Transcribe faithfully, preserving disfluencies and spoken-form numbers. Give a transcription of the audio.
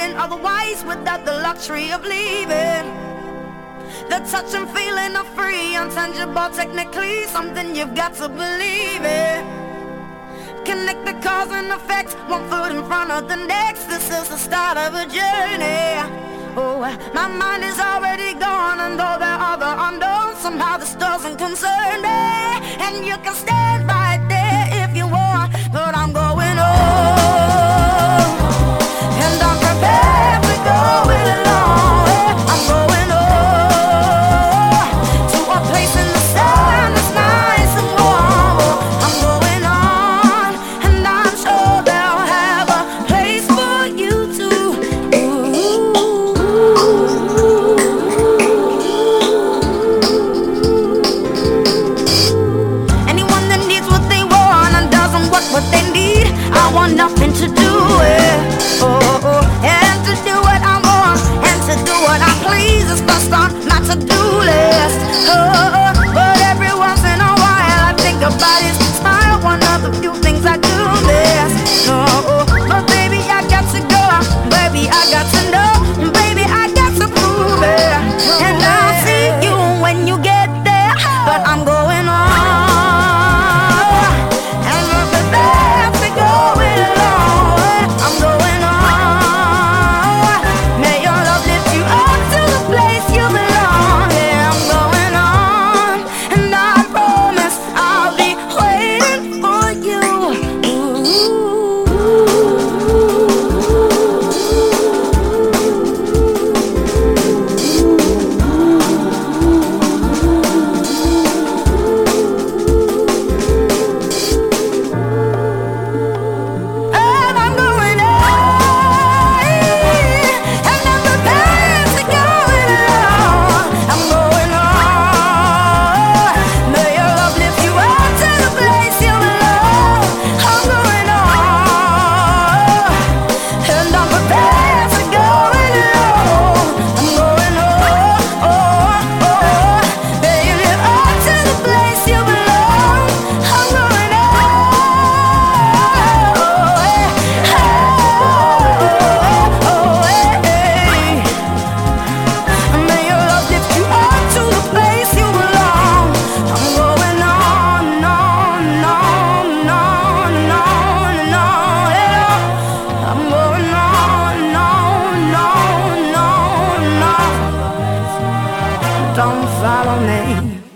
hiding otherwise without the luxury of leaving. The touch and feeling of free, untangible technically, something you've got to believe in. Connect the cause and effect, one foot in front of the next. This is the start of a journey. Oh, my mind is already gone, and though there are the unknowns, somehow this doesn't concern me. And you can stand right there if you want, but I'm going on, and I'm prepared to go it alone. I'm going on to a place in the sun that's nice and warm. I'm going on, and I'm sure they'll have a place for you too. Anyone that needs what they want and doesn't want what they need, I want nothing to do with. Oh, oh, and to do what I want and to do what I please is first on my to-do list. Oh, oh, but every once in a while I think about his smile, one of the few things I do miss. Oh, oh, but baby I got to go, baby I got to know, baby I got to prove it. And I'll see you when you get there, but I'm going on. Don't follow me.